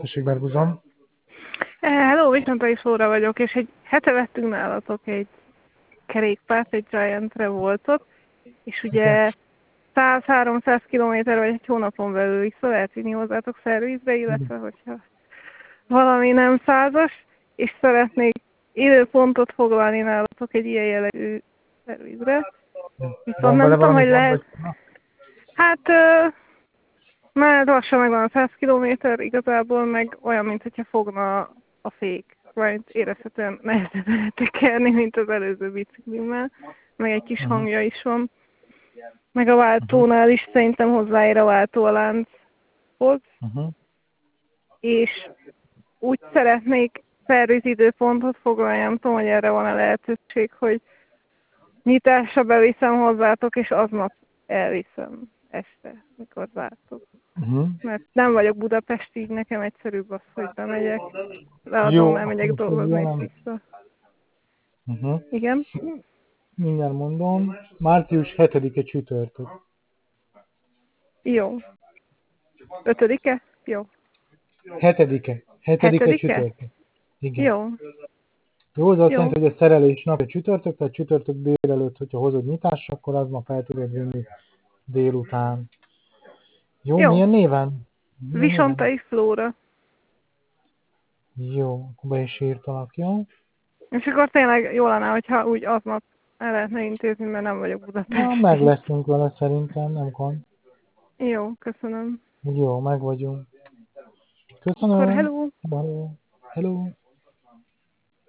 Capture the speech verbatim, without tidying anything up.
Tessék, Berguzom. Hello, Viszontai Flóra vagyok, és egy hete vettünk nálatok egy kerékpárt, egy Giant Revoltot, és ugye száz-háromszáz kilométer vagy egy hónapon belül vissza lehet vinni hozzátok szervizbe, illetve hogyha valami nem százas, és szeretnék időpontot foglalni nálatok egy ilyen jellegű szervizre. Viszont Van nem vele tudom, valami hogy gond, lehet... vagy... Hát... Uh, már lassan megvan a száz kilométer igazából, meg olyan, mintha fogna a fék. Vagy érezhetően nehezebben tekerni, mint az előző biciklimmel. Meg egy kis Uh-huh. hangja is van. Meg a váltónál is szerintem hozzáér a váltó a lánchoz. Uh-huh. És úgy szeretnék szervizidőpontot foglalni, nem tudom, hogy erre van a lehetőség, hogy nyitásra beviszem hozzátok, és aznap elviszem este, mikor vártok. Uh-huh. Mert nem vagyok Budapest, így nekem egyszerűbb az, hogy bemegyek, leadom, Jó, elmegyek akkor dolgozni, és figyelem. vissza. Uh-huh. Igen? Mindjárt mondom. Március hetedike csütörtök. Jó. Ötödike? Jó. Hetedike. Hetedike Hetedike? csütörtök. Igen. Jó. Jó, az azt Jó. jelenti, hogy a szerelés napja csütörtök, tehát csütörtök délelőtt, hogyha hozod nyitásra, akkor aznap fel tudod vinni délután. Jó, Jó. milyen néven? Milyen Visontai Flóra. néven? Jó, akkor be is írtalak, jó? És akkor tényleg jó lenne, hogyha úgy aznap el lehetne intézni, mert nem vagyok Ja, Budapest. meg leszünk vele szerintem, nem gond. Jó, köszönöm. Jó, meg vagyunk. Akkor Köszönöm. hello! Hello. Hello.